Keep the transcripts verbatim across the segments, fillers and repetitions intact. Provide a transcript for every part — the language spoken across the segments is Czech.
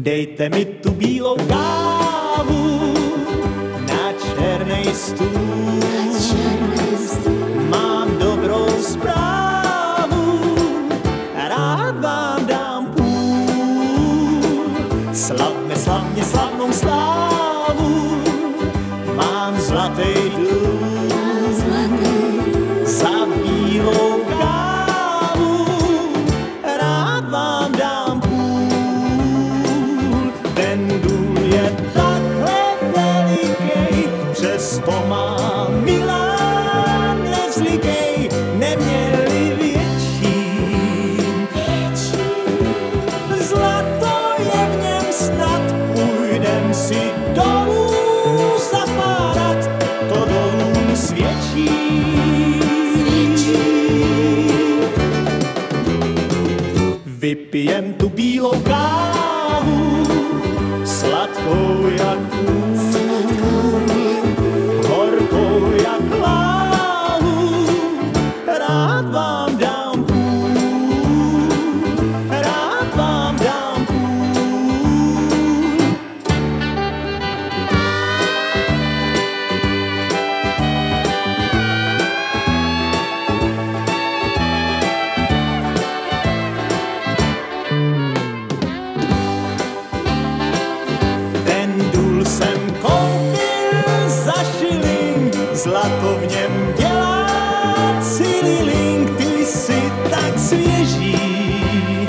Dejte mi tu bílou kávu na černej stůl. Mám dobrou zprávu, rád vám dám půl. Slavme slavně slavnou slávu, mám zlatý důl. Za bílou kávu rád vám dám půl. Ten důl je takhle velikej, přesto má Milan nevzlikej. Neměli větší, zlato je v něm snad, půjdem si dolů zapárat, to dolů svědčí. Vypijem tu bílou kávu, sladkou jak úd, horkou jak láhu, rád vám dám půl, rád vám dám půl. Ten důl jsem koupil za šiling, zlato v něm dělá cililing. Ty jsi tak svěží,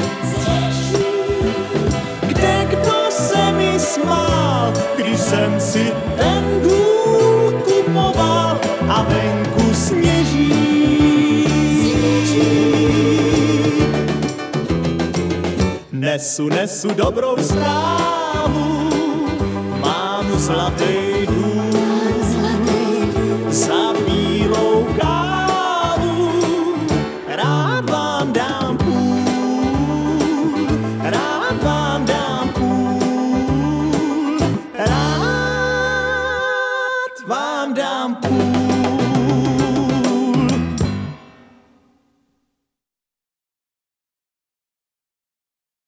kde kdo se mi smál, když jsem si ten důl kupoval a venku sněží. Nesu, nesu dobrou zprávu, mám zlatý důl. Za bílou kávu rád vám dám půl, rád vám dám půl, rád vám dám půl.